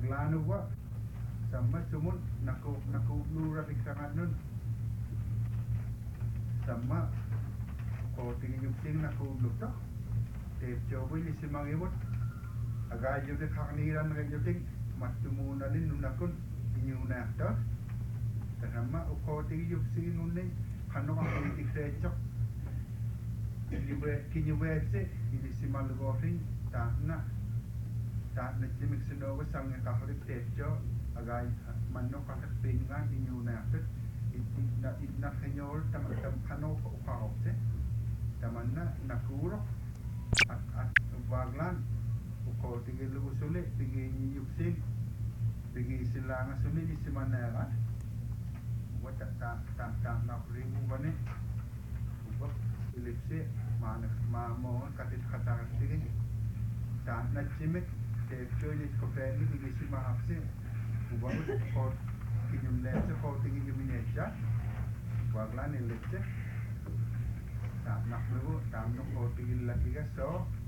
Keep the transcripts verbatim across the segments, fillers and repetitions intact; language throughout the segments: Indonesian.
Waglano wa sama sumun naku naku lura piksangan nun sama ko tingin yung ting naku lukta tep jobo ni si mangimot agayo de kakniran ngayon ting matumunan din nunakun inyuna akta sama ko tingin yung ting nun kano ka politik rechok kinyuwetse ini si malugofing ta na ta na jimik sinogo sang kahalik techo agay manno kakapingan inyuna akta itna itna kenyor tam tam kano ko kaopse tamanna nakuro at at waglan ko tigil lugo suli pigi yuksin pigi sila nga suli di simanera wata ta ta ta na rimu bane ubak ilipsi mana mamo katit katarak tigil ta na jimik techo di kofeni pigi simahapsi ubak ko kinyum letse ko tigil yuminesha waglan ilipsi ta naklugo ta no ko tigil lagi ka so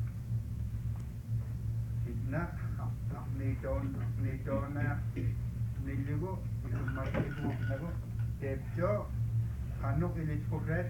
itna niton niton na nilugo isumakibu nago tepjo kanok ilit kokret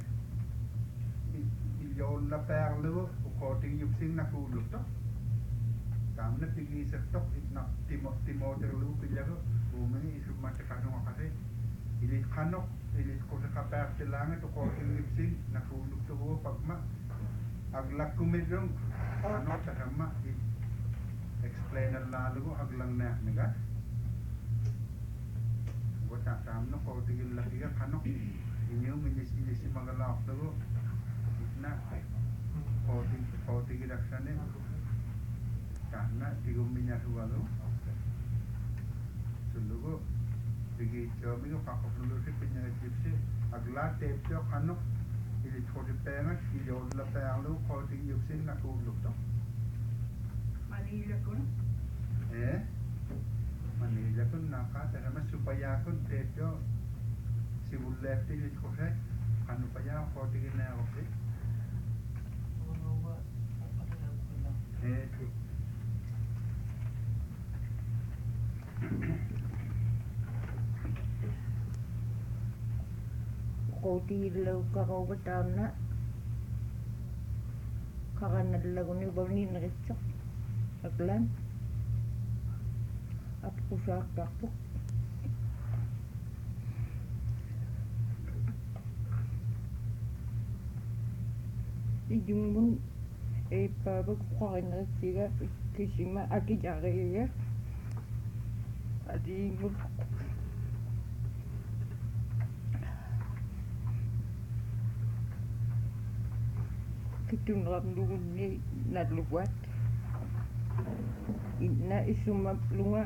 iyon la perlugo ko tigil yupsing nakuluk to tamna pigi sektok itna timo timo terlu pilago umeni isumakikano makase ilit kanok ilit ko sa kapar silangan to ko tigil yupsing nakuluk to ho pagma aglak kumidong ano sama explainer lalu ko aglang na niga ko ta tamno ko tigil lagi ka kano inyo minis inis mga lak to na ko tigil ko tigil aksane kana tigum minya suwalo sulugo pigi chomi ko kakoplulo si pinya chipsi agla tepjo kano ili thodi penga iyon la penga ko tigil yupsin na kuluk to Manila kun eh Manila kun naka terima supaya kun tejo si bullet ini kosek anu paya ko tigil na oke eh ko tigil ka ko batam na kakanad lagu ni bawni na ritsak aglan at pusak takpok ijumun e pabag kain na siga kisima aki jare ya adi mo kitun ramdun ni nadluwat ina isumap lunga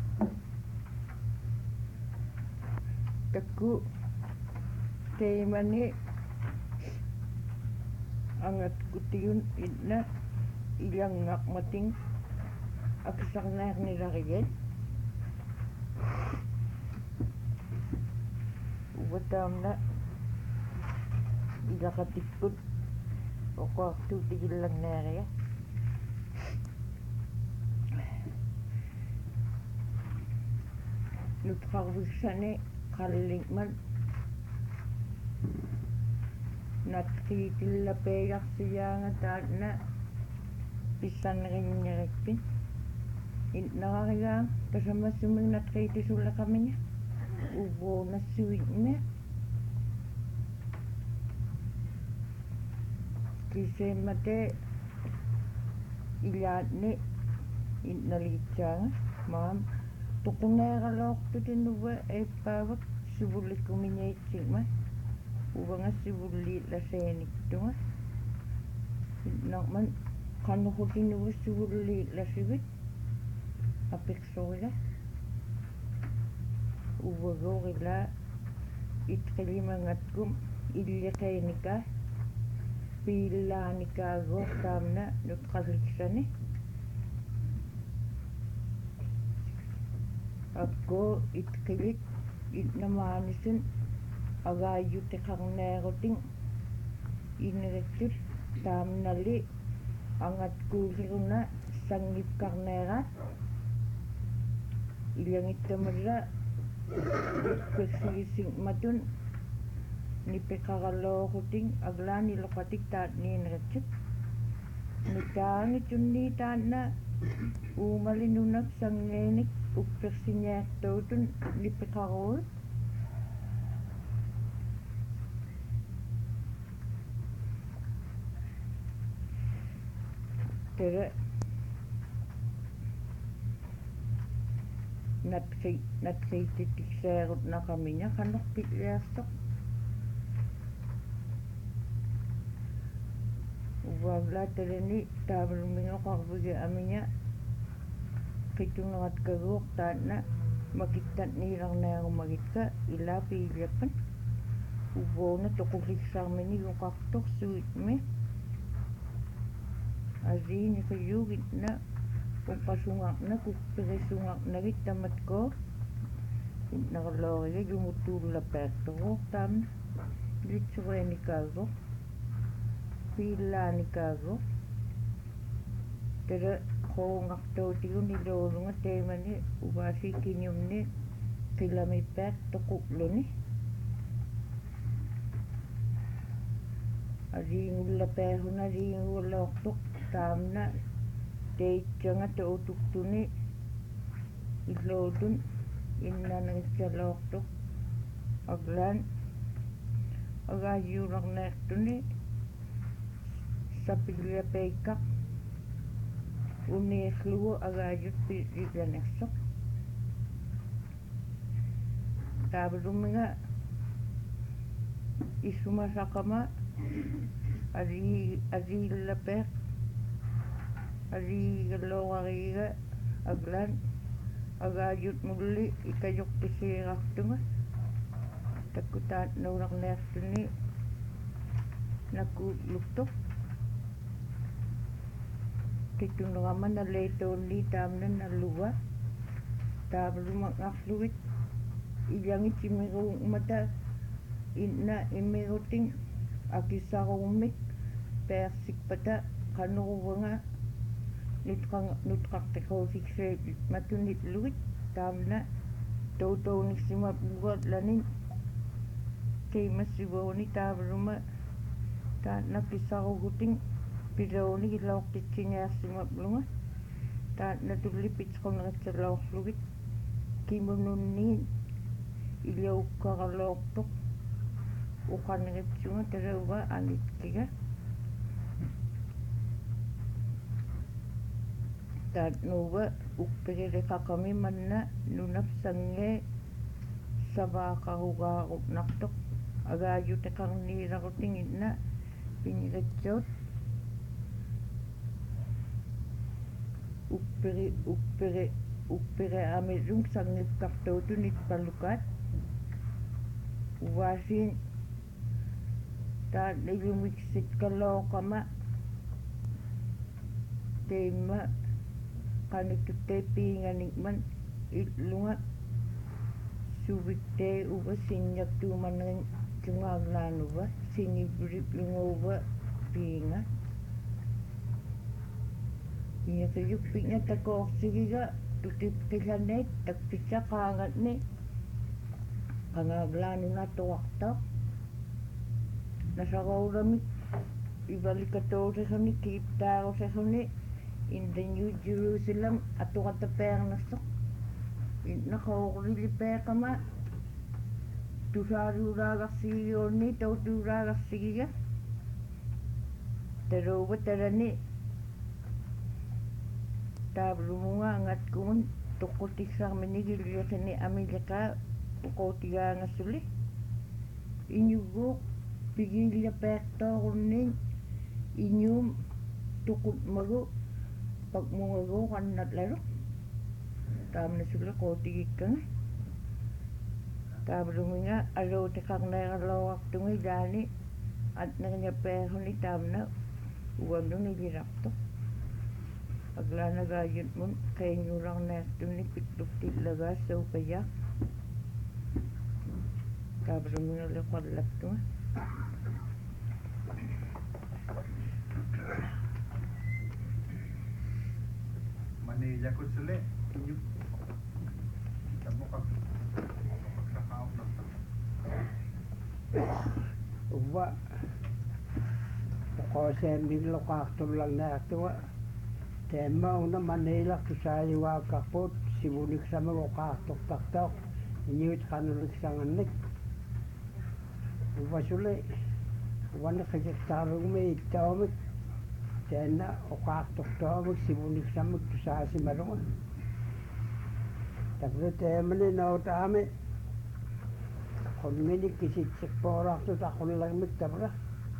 taku temani angat kutiyun ina ilang ngak mating aksak na nila kagen ubatam na ilakatikut o waktu tigil lang na kaya nutkarwisane kalingman natkitilla peyaksiyanga na pisan rin nyarekpin nakakaya kasama sumang natkitisulla kami niya ubo na suwit niya kise mate ilat ni inalitsyanga mam tukunera lok tu tinuwa e pawak sibulit kuminyait sima uwa nga sibulit la senik tu nga nakman kano ko tinuwa sibulit la sibit apeksola uwa go kila itkilimangat kum illikay nika pila nika go tamna nutkaliksane ako itkilit itnamanisin agayu te karneroting inrektur tamnali angat kuliruna sangip karnera ilang ittamarra persigising matun ni pekaralooquting aglaani loqatik taat niinratsit nitaangitsunni taanna uumalinunak sangeenik uppersiñaartuutun nipeqaruut tere natri natriititikseerut naqamiña qanorpilliarsoq uvaaglaatelani taavalumingоqarvigi amiña qituneratkaguuq taanna makittat niilarniarumagitka ilaapiillappan uvuuna toqulliksarmini uqartoq suitmi asiiniqiyugitna uqasungarna kuppirissungarnagit tamatko inneralooriga jumutuullapaattoruuq taamna litsurenikaagoq piillaanikaagoq tere qoungartuutigun iluulunga teimani uvaasiikiniumni qilamipaat toqulluni aliingullapaahuna aliingullaortoq taamna teitsanga toutuktuni illuutun innanagitsaloortoq aglaan agaayuularnaartuni sapilliapeikkaq uniirlugu agaayut piillanersoq taavalummiga issumasaqama ali aliillapeeq aliigalloorariiga aglaan agaayut mulli ikajortisiirartunga takkutaat nuularniartuni nakuulluktoq qitunerama naleituunni taamna nalluga taavalumaqngarlugit ilangit imiruumata inna imiruting akisaruummik peersikpata qanuruvanga nutqang nutqartiquusikseet matunillugit taamna toutouniksimapuga lanin qiimassivuuni taavaluma taanna kisaruguting piluuni ilortitsiñaarsimapluga taanna tullipitsquneritzaloorlugit kimununniin iliukkaraluortoq uqaneritsunga tarauga anitkiga taatnuuga uppigiriqaqami manna nunapsangee savaaqarugaaruqnartoq agaayuteqarniilaruting inna pingiritsuut uppiri uppiri uppiri amilung sangipkartuutun itpalukaat uvaasiin taat ilumiksit-kalooqama teimma qanututtei piinganikman illunga suvittei uva sinngaktuumanerin tungaarlaanuva singivriplinguuva piinga iñakiyukpi'nga takoorsigiga tutipqillaneet takpitsaqaangatni qangaaglaanuna toqartaq nasaruuramik ivalikatuusesuni kiiptaarusesuni in the New Jerusalem atuqatapeernersoq innaqauqrilipeeqama tusaaruuraagarsigiuunni tautuuraagarsigiga taruuva tarani taavalumuga angatkugun toqqutiksarminigilliasani amiliqaa uqutigaangassuli iñuguuq pigiillapeertoorunniin iñuum tuqutmagu pakmungaguuq annatlaruq taamna suli quutigikkaga taavalungiga aluutiqarneeralooqartunga ilaani atneriñapeeruni taamna uanunilirartoq aglaanagaayutmun qeiñuularnaartunni pitluptillagaa saupayaa taavalungiga liqallaktunga Manila ko suli. Mukak mukak sa kaon na. Uwa ko sen nilo kaktulang na tuwa tema una Manila kusaywa kapot sibulik sama ko kaktok taktok inyut kanulik sanganik uwa sule uwa na kajaktarong may itawamik tena o kaktok tawamik sibulik sama kusasi marunga tapos tema ni nautame kon mini kisitsik porak tu takon lang mit tapos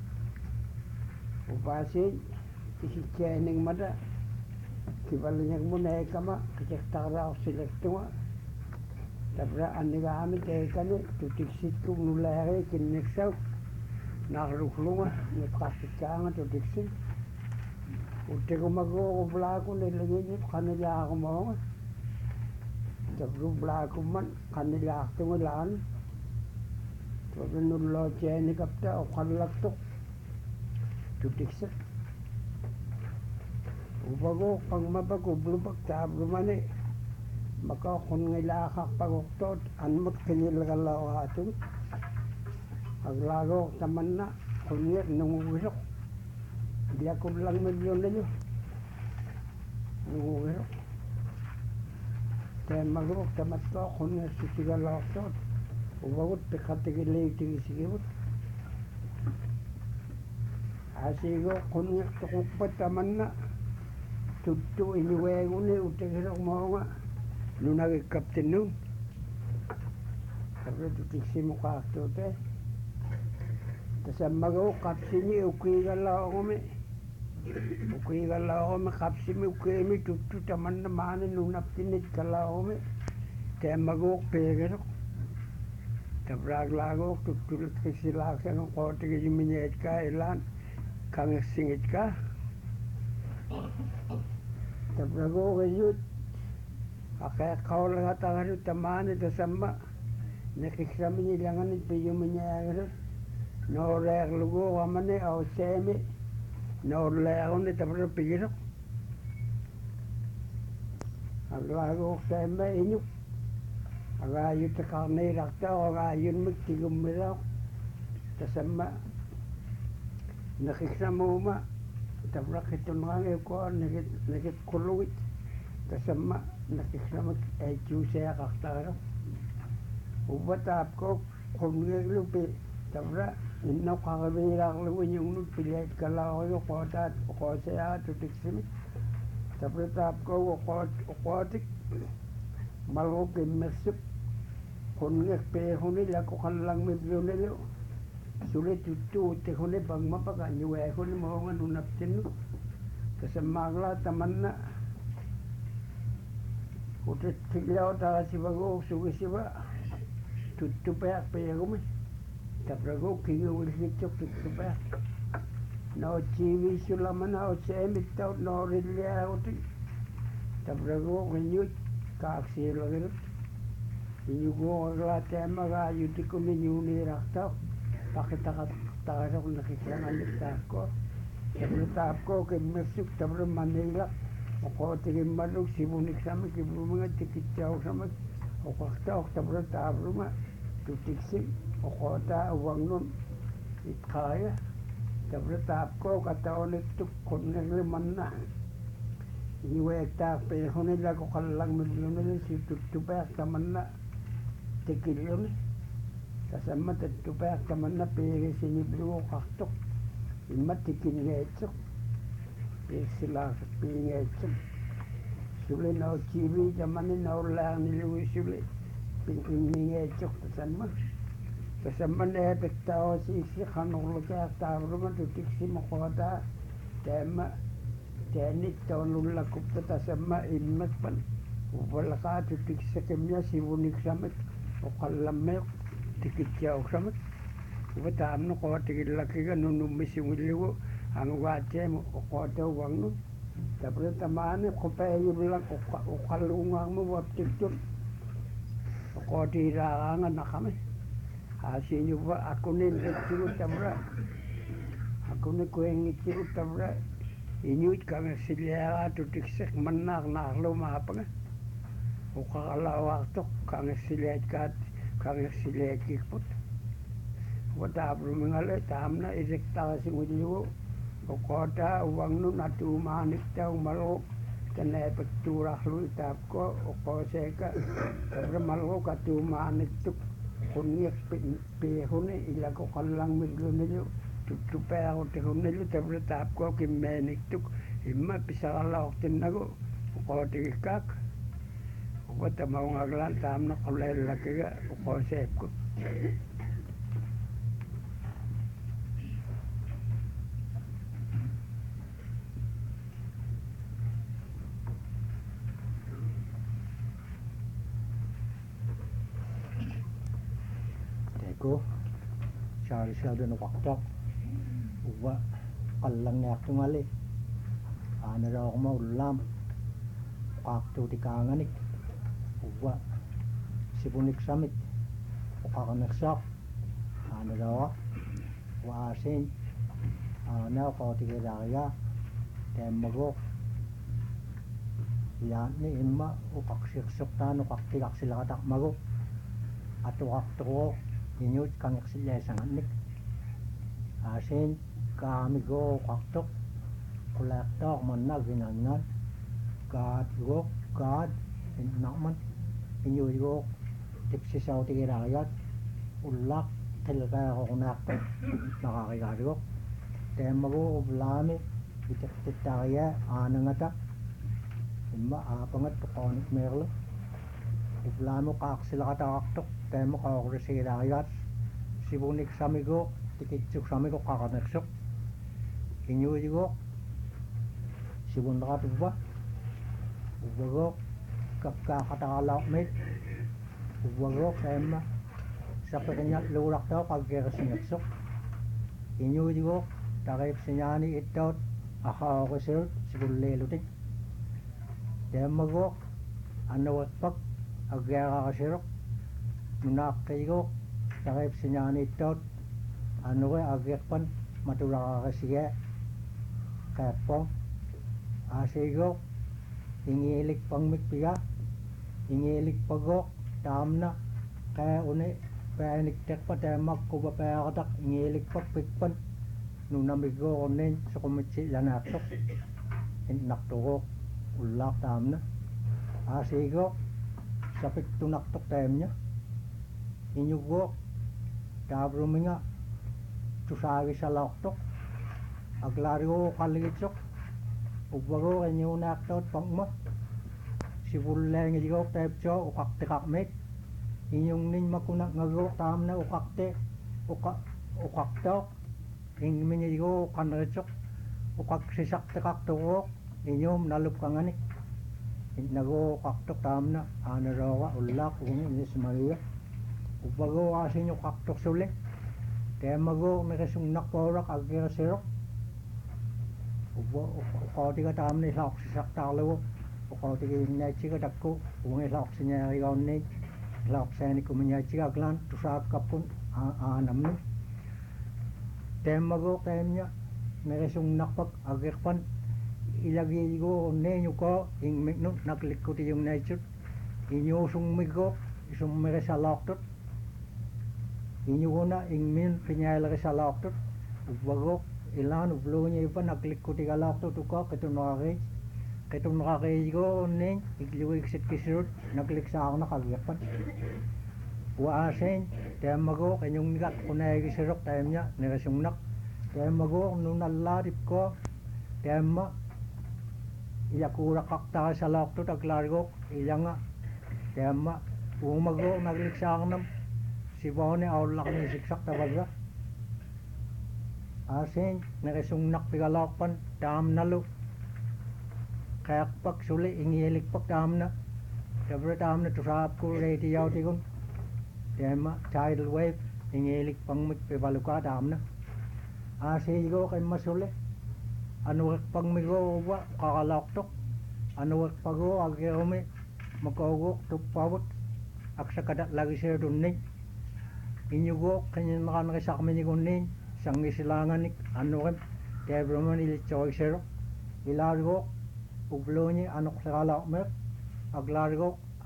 upasin kisitjening mada kibalinyak muna kama kajaktara selektua tapra aniga amit ekane tutiksit ku nulare kinneksau naruklunga nepkasikanga tutiksit uteko mago oblaku nelengin kanila kumonga tapru blaku man kanila tungulan tapru nullo jeni kapta okalaktok tutiksit ubago pang mapagublupak tabrumani maka kung ngilakak paguktot anmut kinilagalaw atong aglago taman na kunyek nungugusok di ako lang milyon na nyo nungugusok kaya magurok tamat ko kunyek sisigalaw tot ubagot pikatigilay tigisigibot asigo kunyek tukukpat taman na tuttu iniweguni utekirok mo nga nung nagkapten nung sabi tutiksi mo kaktote tasang magaw kapsi ni ukigalaw kami ukigalaw kami kapsi mi ukimi tuttu taman na manin nung naptinit kalaw kami kaya magaw pegirok tabrag lago tuttulit kisilaksa ng kote kisiminit ka ilan kang singit ka tabrago kayut akaya kau lang atangarut tamaan ito sama nakiksami nilangan ito yung manyagarut norek lugo kamane au semi norlekon ito tabrag pigirok aglago semi inyuk agayut takarnay rakta o agayun magtigumiraw tasama nakiksamo ma tapos ito mga ko nagit nagit kuluit kasama nakisamak ay juice kaktaro ubat apko kumngeg lupi tapos inno kakabira luwin yung pilit kalaw yo kota ko saya tutiksim tapos apko ko kotik malok immersive kumngeg pe hunila ko kalang medyo sulit itu tehone bang mapa kan yuwe hone mo nga nunaptin kasamagla tamanna utet tiglaw ta sibago sugi siba tuttu pa pa yagumi taprago kingi ulhi chok tuttu pa no chivi sulamana o semit taw no rilya uti taprago kinyut kaksi lagirut inyugo agla tema ga yutiku minyuni raktaw pakitakot tayo kung nakikilangan ko sabi tap ko kay Mexico tabi Manila o ko tingin marug sibunik sa mga kibu mga tikityaw sa mga o kakta o tabi tabi nga tutiksim o ko ta uwang nun itkaya tabi tap ko kataon ito kung nagliman na iniwek tak pero nila ko kalang milyon nila si tutupek taman na tikil yun kasama tatupek taman na pere siniblo kaktok imat tikin ngetsok pere sila sa pere ngetsok suli na o chibi taman na ulang niluwi suli pere ngetsok kasama kasama na epek tao si isi kanong luka tawro man tutiksi makota tema tenit tao nulakop ta tasama imat pan wala ka tutiksi kemya sibunik samet o kalamek tikityaw samet ubata amno ko tikilaki ka nunumisi ngiliwo ang wache mo ko ta wangno tapos tamane ko pa yulang o kalungang mo waptikton ko tira nga nakame asin yuwa ako ni tiru tabra ako ni kueng tiru tabra inyut kami silya to tiksek manak naklo mapanga uqaqalauartoq kangissilaatkaat kangissilaakikput wataaprumingale taamna isektarasingullugu uqoota uwangnun atuumaanikta umalruq taneepektuurarlu itaapko uqooseeka tabramalruq atuumaaniktuk qunniqpi piiruni ilakoqallangmillunilu tuttupeerutigunnilu tabra taapko kimmeeniktuk imma pisaqallaortinnagu uqootigikkaak uqatamaungaglan taamna qoleellakiga uqooseepkut ko syari syari no waktok uwa kallang niyak tungali ana raw mo ulam waktu di kanganik uwa sibunik samit ukakanaksak ana raw wa asin ana ko tigiraya temago yan ni imma ukaksiksok tano kaktigak sila katak mago at wakto inyut kang silyasanganik asin kami go kaktok kulaktok manag ginangan kad go kad inakman inyut go tipsisaw tigirayat ulak tilga ko kunakto nakakigari go temago ublami bitak-titaya anangata imma apangat tukonik merlo ublamo kaksila katakaktok temo kakurisiirayat sibunik samigo tikitsuk samigo kakanaksok inyuigo sibunakatubba ubago kakakatakalaukmit ubago tema sapakanyat lurak daw kagkirasinaksok inyuigo takip sinyani itot akakasirut sibunlelutik temago anawatpak agkakasirok Munakaigo takip sinyani tot ano ko agekpan matulaka kasiya kapong asigo ingilik pang mikpiga ingilik pago tamna kaya une panik tekpa temak ko ba pakatak ingilik pag pikpan nunamigo onen sa kumitsi lanatok naktuko ulak tamna asigo sa piktunaktok temnya inyugo dabruminga tusagi sa loktok aglarigo kaligitsok ubago kanyo naktot pangma sibulleng idigo tepcho ukaktekakmet inyong nin makunak ngago tamna ukakte uka ukaktok ingmin idigo kanretsok ukak sisaktekaktok inyom nalup kanganik nago kaktok tamna anarawa ulak uni inis maria ubago asin yung kaktok suli temago nakasungnak porak agkirasirok ubago ukautika tamna islaok sisaktakalawo ukautika inachika dakko uang islaok sinyarigaunni islaok sani kuminyachika aglan tusak kapun aanamni temago temnya nakasungnak pag agkirpan ilagi go nenyo ko ing mikno naklikuti yung nature inyo sungmigo isung mere sa loktot inyo na ing min pinyala sa loktot ubago ilan ublo niya ipa naklikuti ka loktot uko keto nakakay keto nakakay go nen igliwo iksit kisirut naklik sa ako nakagyapan waasen temago kanyong nigat kunay kisirok tayamnya nakasungnak temago nung nalarip ko tema iyakura kakta sa loktot aglargo ilanga tema umago nagliksaknam sibone aulak ni siksak tabaga asin nakasungnak pigalakpan tam nalu kayak pak suli ingilik pak tam na tabra tam na tusap ko ready yaw tikun tema tidal wave ingilik pang pibaluka tam na asigo kay masuli anu pang migo wa kakalaktok anu pago agirome makogok tupawot aksa kadat lagi sir dunning inyugo kanyan makanakasak minigunin sang isilanganik ano kem tebroman ili choice ilargo ublo ni anok sakala mer aglargo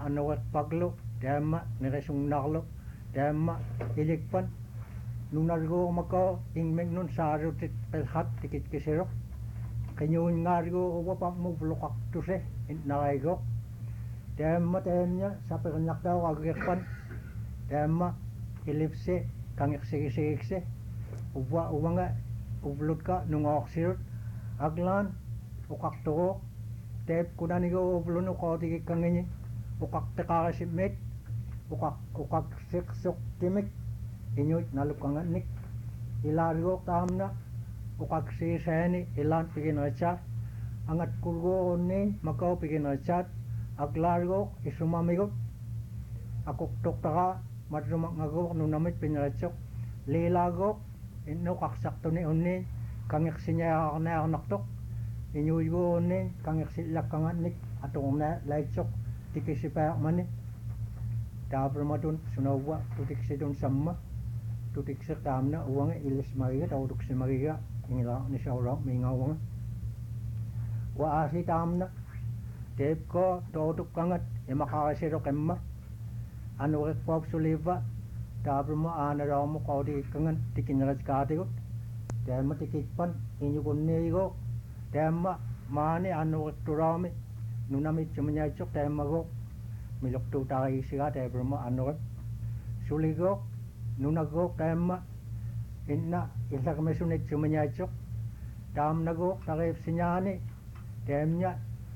anuat paglo dama neresung narlo dama ilikpan nunargo mako ingmeng nun sarutit pelhat tikit kisero kenyun ngargo wapa mo blokak tuse naraigo dama tenya sape kanyak daw agrekpan dama ilipse kangek sige-sige uwa uwanga ublut ka nungok sirut aglan ukak toko tep kunanigo ubluno ko tiki kangenye ukak teka simit ukak ukak siksok timik inyut nalukangan nik ilargo tamna ukak si seni ilan pikin rechat angat kurgo ni makau pikin rechat aglargo isumamigo akuk tok taka madrumak ngago nunamit pinrecok lilago ino kaksak to ni onni kangek sinya na naktok inyuigo onni kangek silak kangan nik atong na laitsok tikisipa mani dabramadun sunawa tutik sidun samma tutik sertamna uang ilis mariga dauduk si mariga ingila ni saurang mingawang wa asi tamna tep ko dauduk kangat emakasiro kemma anu rek pop suliva dabrama ana ramu kodi kangan tikinras katigot dema tikikpan inyugunnigo dema mani anu rek turami nunami chumanya chok dema go milok tu tari siga dabrama anu rek suligo nunago dema inna ilak mesunet chumanya chok damnago tarif sinyani demnya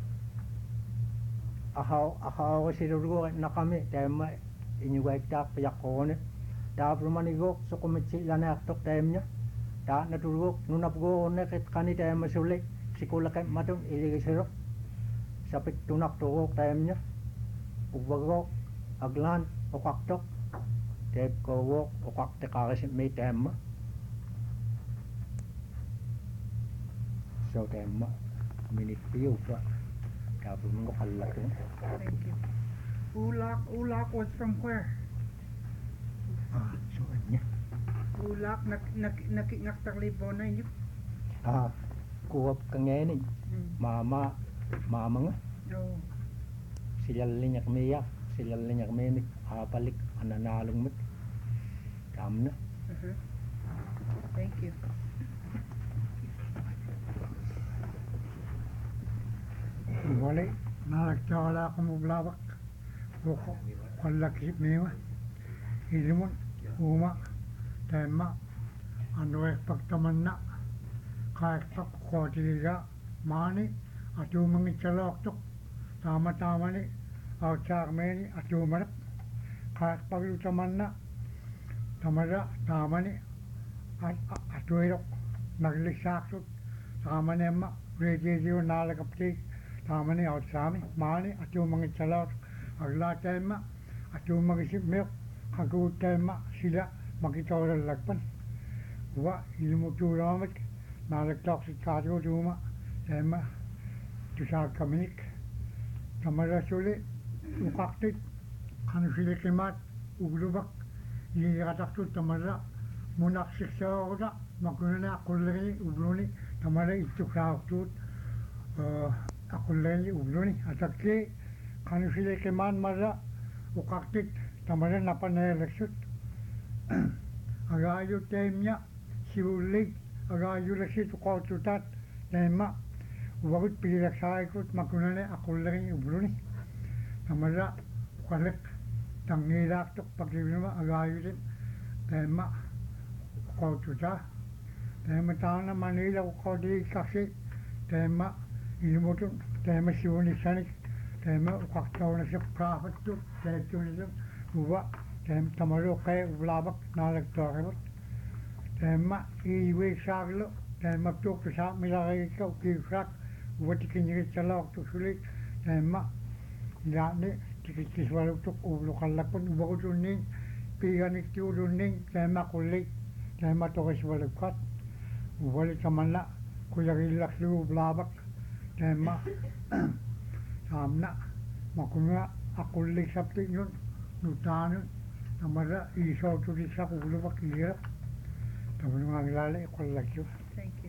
ahaw ahaw sirugo nakami dema inyuga iktak payakone dabrumanigo sokumitsi lana tok temnya da naturgo nunapgo ne ket kani tem sulik sikula kem matun iligisero sapik tunak to temnya ubago aglan okaktok tep ko okak te karis me tem so tem minit piu pa dabrumo kalak. Thank you. Ulak, Ulak was from where? Ah, soalnya. Ulak nak nak nakingak taglibon na inyo. Ah, kuwap kangeni. Hmm. Mama, mama nga. Oh. Sila linyak miya, sila linyak memik, apalik, ananalong mit. Kamna. Uh-huh. Thank you. Boleh nak cakap kamu belawak, buku kolak mewa, ilmu, uma, tema, anu ekpak teman nak, kau ekpak kau tiga, mani, atu mengicelok tuk, tama-tama ni, awak meni, atu merap, kau ekpak lu teman nak, tamara, tama ni, atu erok, naglik saksut, tama ni emak, rejejo nalakaptik. Tamani outsami mani atu mangi chalot agla tema atu mangi sip milk hagu tema sila mangi tawar lakpan wa ilmu tu ramak nalak toxic kajo duma tema tu sa kaminik tamara sule ukaktit kanu sile kemat uglubak ini katak tu tamara munak siksa oda makunana kulleni ugluni tamara itu kau tu akuleni ubluni atake kanu sile keman mara ukaktit tamara napane leksut agayu temnya siulik agayu leksit ukotutat tema wagut pilak saikut makunane akuleni ubluni tamara kwalek tangilak tok pakibima agayu tema ukotutat tema tana manila ukodi kasi tema ilmu tu tema siwani sanik tema ukaktau nasi profit tu tu nasi uwa tema tamaro kaya ulabak nalak torabat tema iwe saglo tema tu kesa milagai kau kisak uwa tikinyiri calok tu sulit tema yani tikit kiswalu tu ulu kalakun uwa tu ning piganik tu ning tema kulik tema tokas walukat uwa li kamana kuyagilak lu ulabak tema samna makunga akullik sapti yun nutanu tamara iso tu di sak ulu bakira tamara manglale kollak yun. Thank you.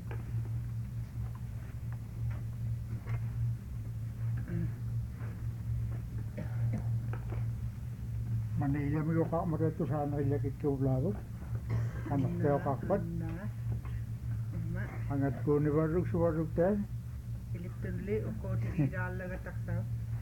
Manila mi ko mara tu sana ila kitu blago. Anak teo kakpat. Na. Ma. Angat ko ni baruk subaruk teh. Ilitulli uko tigidala ga taksaw.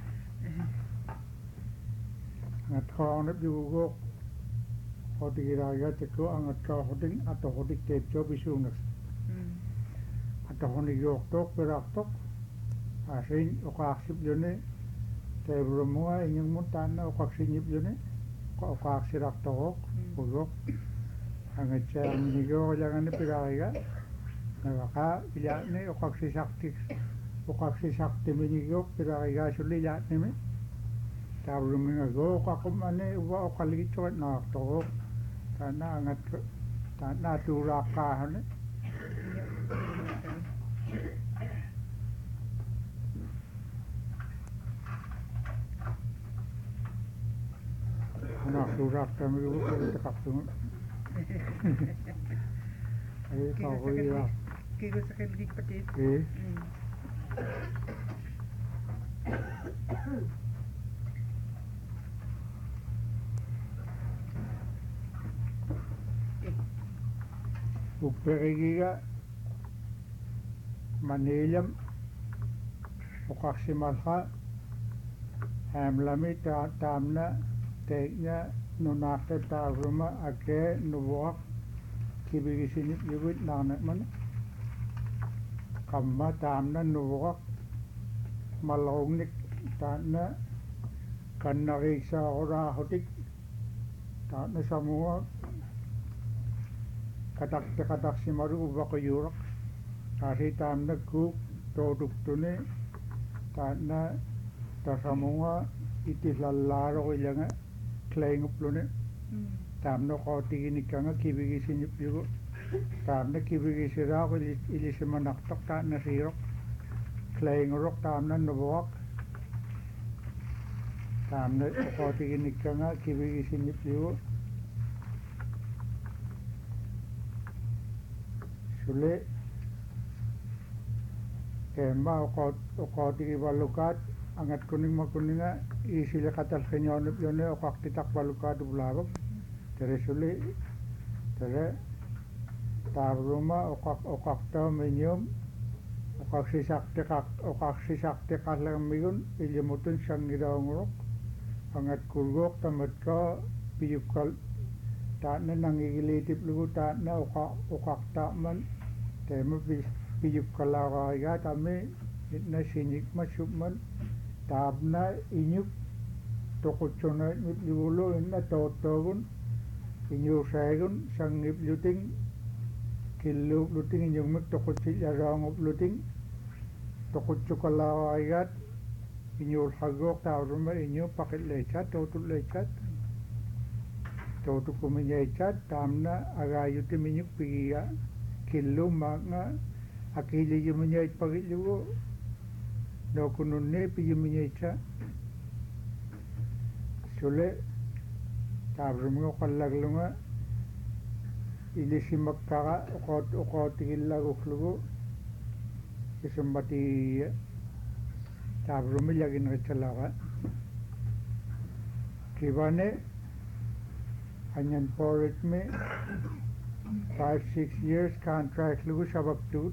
Angat ko anap juga ko tigiraga teko angat ko hoding atau hodik tejo bisunas. Atau hodik yok tok berak tok. Asin okaksip jone te bromua inyong montana okaksinyip jone. Ko okaksirak tok ugok. Angat siya minigo jangan piraga. Nagaka ila ni okaksi sakti okaksi sakti minigo piraga suli ila ni me. Tahu mengago kakum ane uwa okali itu nak tok. Tanah angat tanah turaka ne. Anak turaka mi uwa kita kapung. Ayo kau iya. Kiko sakit lagi petit. Eh. Uperigiga Manilam Ukaksimalha Hamlami Tamna Tegna Nunake Taruma Ake Nuwak Kibigisinip Yubit Nanakman Kamma Tamna Nuwak Malongnik Tana Kanariksa Ora Hotik Tana Samua katak katak si maru ubah ke yurak kasi tamna ku produk tune tamna tasamunga itis lalaro ilanga klaing uplune tamna kau tigini kanga kibigi sinyip yugo tamna kibigi sira ko ili semanak tok tamna sirok klaing urok tamna nubuak tamna kau tigini kanga kibigi sinyip yugo Sule kemba okot okot di balukat angat kuning makuninga isile katal kenyon yone okak titak balukat bulabak tere sule tere tabruma okak okak ta menyum okak sisak tekak okak sisak tekak lang migun ilimutun sangira nguruk angat kurgok tamat ka piyukal tak na nangigilitip lugu tak na okak okak tak man tema piyup kalawaya tami na sinik masukman tab na inyuk tokutsona ngip lulo na totogun inyu sagun sang ngip luting kilu luting inyung mek tokutsi yarang luting tokutsu kalawaya inyu hagok tauruma inyu paket lechat totul lechat totu kuminya lechat tamna agayuti minyuk piya kilo mga akili yumunya ipagiliwo no kununne pi yumunya icha sule tabrumgo kallaglunga ilisi makkara okot okot illa guklugo isambati tabrumi lagin recalaga kibane anyan porit me five six years contract lugu sabab tut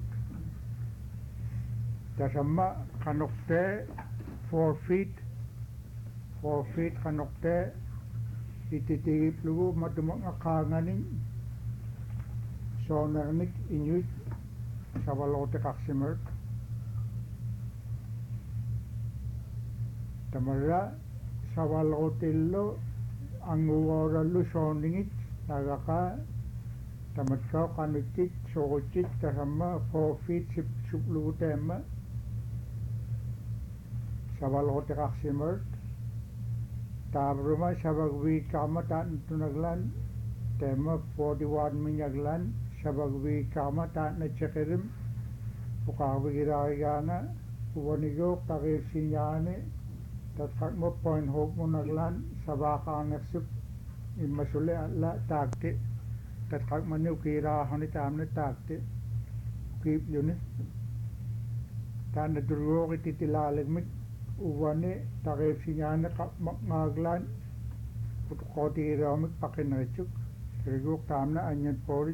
dasama kanokte four feet four feet kanokte ititigip lugu madumang akanganin sonarnik inyut sabalote kaksimer tamara sabalote lo anguwara lu soningit nagaka tamatso kanutit sokotit tasama four feet sip suplu tema sabalote kaksimer tabruma sabagwi kama tan tunaglan tema forty-one minyaglan sabagwi kama tan na chekerim ukawi giragana uwanigo takir sinyane tatak mo point hope mo naglan sabaka nagsup imasuli ala takti tatak manu kira hani tamne takti kip yuni tan na durgo kititilalig mit uwane takir sinyane ngaglan utuqotigilaamik paqinneritsuk kiriguuq taamna anyan poorit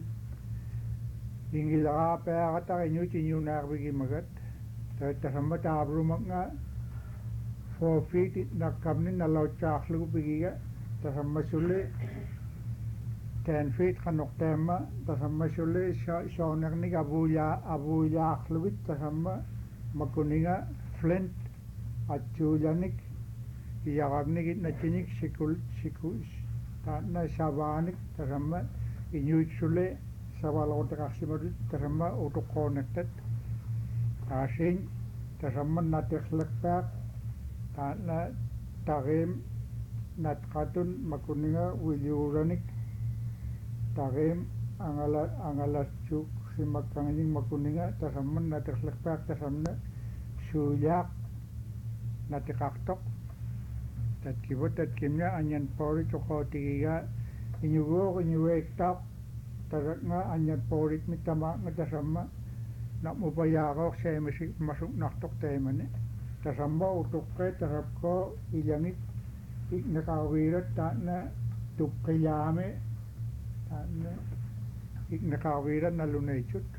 ingilaqaapeaqataq iñuutiñuunaarvigimagat tasamma taavrumaqa four feet nakkamni nalautsaarlugu pigiga tasamma suli ten feet qanortaamma tasamma suli soonernik avuuyaa avuuyaarlugit tasamma makuninga flint atsuulanik iyaqagnik natchinik sikul sikul taanna savaanik tasamma iñuit suli savalooteqarsimatut tasamma utuqqoonattat aasiin tasamma naterlerpaaq taanna taqiim natqatun makuninga wiluuranik taqiim angala angalatsuk simakkanginik makuninga tasamma naterlerpaaq tasamna suuyaaq natiqartoq tatkiva tatkimna anyan poorit uqootigiga iñuguuq iñueektaaq taraknga anyan poorit mitamaaqnga tasamma naqmupayaaqooq seemisik masuknartoq teemani tasamma utuqqe tasapkoo ilyangit ikneqarviirat taanna tuqqiyaami taanna ikneqarviirat naluneitsut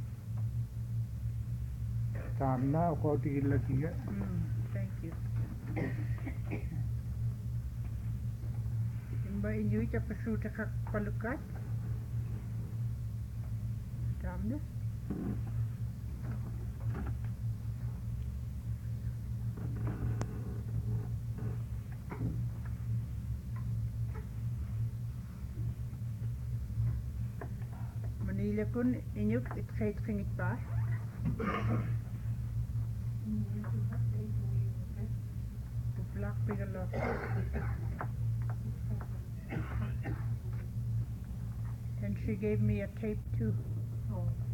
taamna uqootigillakiga. Mm, thank you. Imba inyuit apa sudah kak palukat? Taamna? Manila kun inyuk it geet ging het baas. De vlag bigelof. And she gave me a tape too.